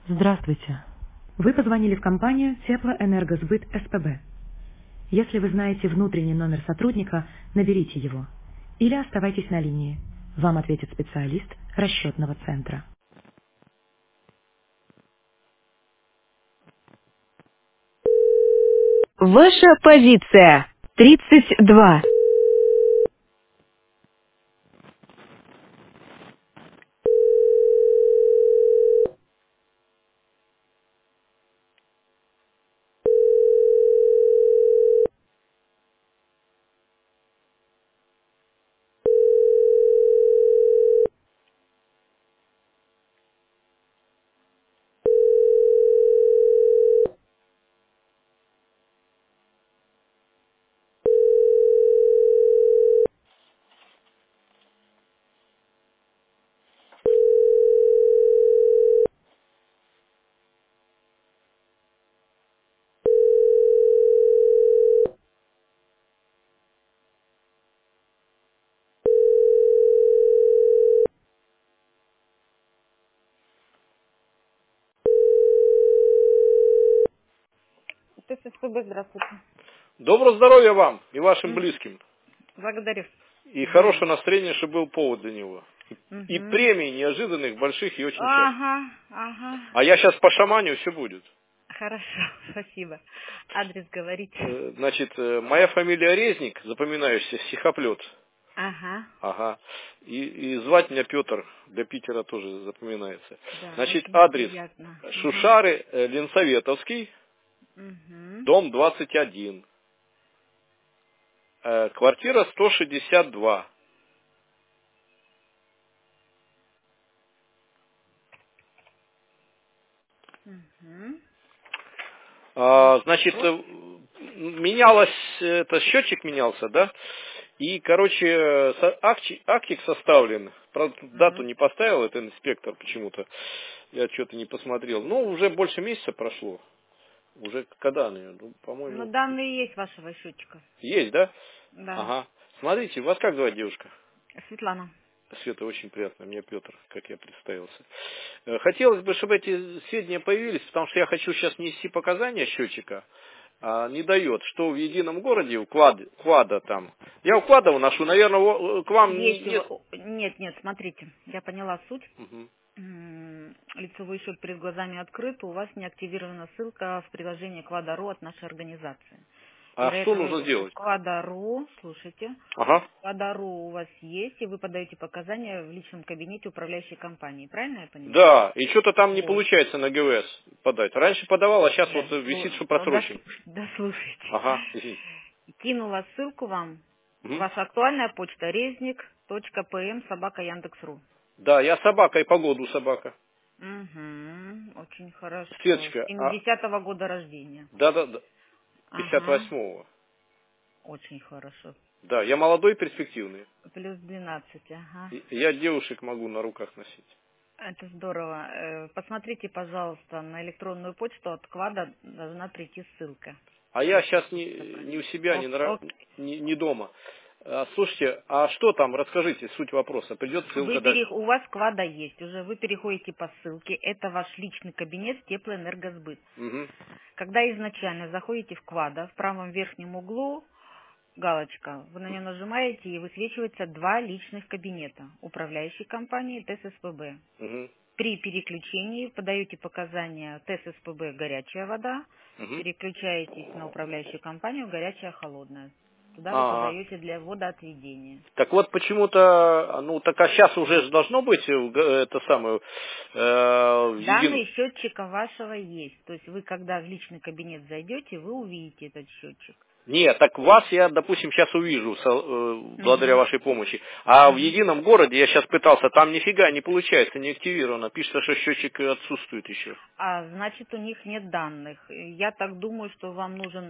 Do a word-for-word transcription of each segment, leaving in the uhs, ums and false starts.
Здравствуйте. Вы позвонили в компанию Теплоэнергосбыт СПБ. Если вы знаете внутренний номер сотрудника, наберите его. Или оставайтесь на линии. Вам ответит специалист расчетного центра. Ваша позиция. тридцать два. ТССПБ, здравствуйте. Доброго здоровья вам и вашим М, близким. Благодарю. И Взаимно. хорошего настроения, чтобы был повод для него. И Мгм. премий неожиданных, больших и очень часто. Ага, ага. А я сейчас по шаманю, все будет. Хорошо, спасибо. Адрес говорите. Э, Значит, э, моя фамилия Резник, запоминающийся, Стихоплет. Ага, Ага. И, и звать меня Петр, для Питера тоже запоминается. да, Значит, очень адрес приятно. Мгм. Шушары, э, Ленсоветовский, Мгм. дом двадцать один, э, квартира сто шестьдесят два. Мгм. А, Ваш значит, код. э, менялось, э, это счетчик менялся, да? И, короче, э, со- акчи- актик составлен. Правда, дату Мгм. не поставил, это инспектор почему-то. Я что-то не посмотрел. Ну, уже больше месяца прошло. Уже когда, наверное? Ну, Ну, по-моему, данные есть вашего счетчика. есть, да? Да. Ага. Смотрите, вас как зовут, девушка? Светлана. Света, очень приятно. Меня Петр, как я представился. Э, Хотелось бы, чтобы эти сведения появились, потому что я хочу сейчас нести показания счетчика, а не дает, что в едином городе, у Квад, Квада там. Я у Квада уношу, наверное, к вам не- Есть нет. его... Нет, нет, смотрите, я поняла суть. Мгм. М, Лицевой счет перед глазами открыт, у вас не активирована ссылка в приложении Квада.ру от нашей организации. И А для что этого нужно в сделать? Квада.ру, слушайте, Ага. Квада.ру у вас есть, и вы подаете показания в личном кабинете управляющей компании. Правильно я понимаю? Да, и что-то там не Вот. получается на ГВС подать. Раньше подавал, а сейчас Да, вот э, висит, слу- что ну, просрочен. дос- дослушайте. Ага, извините. Кинула ссылку вам. Мгм. Ваша актуальная почта резник точка пм собака яндекс.ру. Да, я собака и погоду собака. Угу, очень хорошо. Светочка, а, семидесятого года рождения. да-да-да, пятьдесят Ага, восьмого. очень хорошо. Да, я молодой и перспективный. Плюс двенадцать, ага. И- Я девушек могу на руках носить. Это здорово. Э, Посмотрите, пожалуйста, на электронную почту от Квада должна прийти ссылка. А я Если сейчас не, что-то такое. не у себя, не, Ок, на ра- ок. не, не дома. А, слушайте, а что там, расскажите, суть вопроса. Придет Вы ссылка пере... дальше. У вас Квада есть, уже вы переходите по ссылке. Это ваш личный кабинет Теплоэнергосбыт. Угу. Когда изначально заходите в Квада, в правом верхнем углу галочка, вы на нее нажимаете, и высвечивается два личных кабинета управляющей компании ТССПБ. Угу. При переключении подаете показания ТССПБ «горячая вода», Угу. переключаетесь на управляющую компанию «горячая холодная». Туда вы Ага. подаете для водоотведения. Так вот почему-то, ну так а сейчас уже ж должно быть э, г- это самое э, един. Данные счетчика вашего есть. То есть вы, когда в личный кабинет зайдете, вы увидите этот счетчик. Нет, так вас я, допустим, сейчас увижу со- э, благодаря Мгм. вашей помощи. А в Мгм. едином городе я сейчас пытался, там нифига не получается, не активировано. Пишется, что счетчик отсутствует еще. А значит, у них нет данных. Я так думаю, что вам нужен,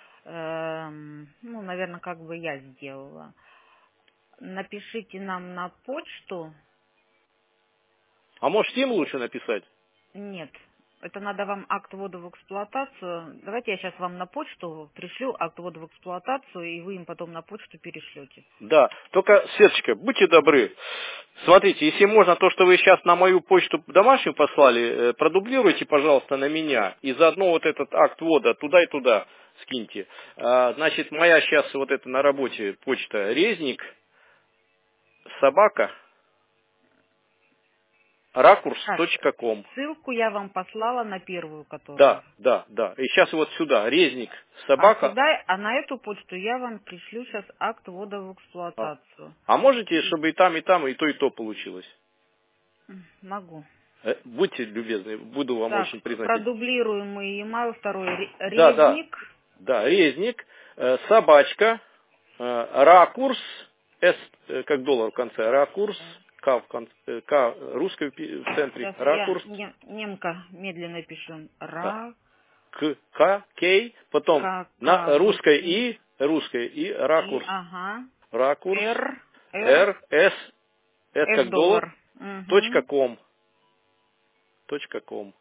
эм, ну, наверное, как бы я сделала. Напишите нам на почту. А может им лучше написать? Нет. Это надо вам акт ввода в эксплуатацию. Давайте я сейчас вам на почту пришлю акт ввода в эксплуатацию, и вы им потом на почту перешлете. Да, только, Светочка, будьте добры. Смотрите, если можно, то, что вы сейчас на мою почту домашнюю послали, продублируйте, пожалуйста, на меня. И заодно вот этот акт ввода туда и туда скиньте. Значит, моя сейчас вот это на работе почта резник, собака, ракурс точка ком. Ссылку я вам послала на первую, которую. Да, да, да. И сейчас вот сюда, резник, собака. А, сюда, а на эту почту я вам пришлю сейчас акт ввода в эксплуатацию. А, а можете, чтобы и там, и там, и то, и то получилось? Могу. Будьте любезны, буду вам так, очень признателен. Продублируемый email второй. Резник. Да, да, да, резник, собачка, ракурс, S как доллар в конце, ракурс, К в конце, К русской в центре, сейчас ракурс. Я немка медленно пишу. Ра. К, К, Кей, потом К, на К, русской И, русской И, ракурс, И, ага. ракурс, Р, Р, С, S как доллар, доллар. точка ком, точка ком,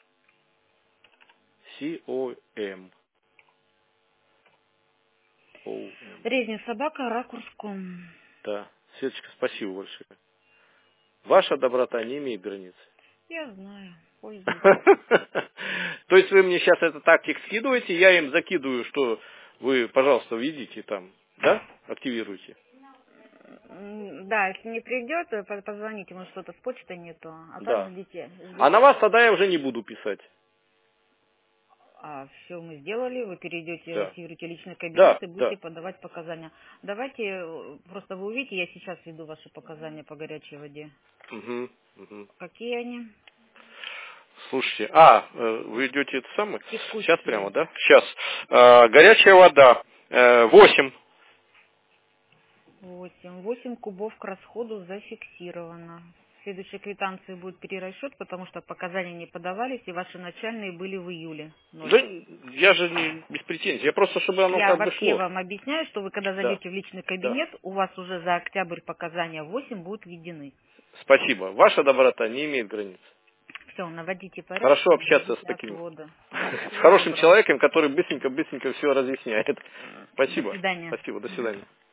С, О, М. Резник собака, ракурс.ком. Да, Светочка, спасибо большое. Ваша доброта не имеет границ. Я знаю, пользуюсь. То есть вы мне сейчас этот тактик скидываете, я им закидываю, что вы, пожалуйста, введите там, да, активируйте. Да, если не придет, позвоните, может что-то с почтой нету, а Да. так ждите. А на вас тогда я уже не буду писать. А все мы сделали, вы перейдете, Да. активируете личный кабинет Да, и будете да. подавать показания. Давайте, просто вы увидите, я сейчас веду ваши показания по горячей воде. Угу, угу. Какие они? Слушайте, а, вы идете это самое? Текущие. Сейчас прямо, да? Сейчас. А, горячая вода. восемь. восемь. восемь кубов к расходу зафиксировано. В следующей квитанции будет перерасчет, потому что показания не подавались, и ваши начальные были в июле. Ноль. Да, я же не без претензий. Я просто, чтобы оно Я как бы вообще шло. вам объясняю, что вы когда зайдете Да. в личный кабинет, Да. у вас уже за октябрь показания восемь будут введены. Спасибо. Ваша доброта не имеет границ. Все, наводите порядок. Хорошо общаться с таким, с хорошим человеком, который быстренько-быстренько все разъясняет. Спасибо. До свидания. Спасибо. До свидания.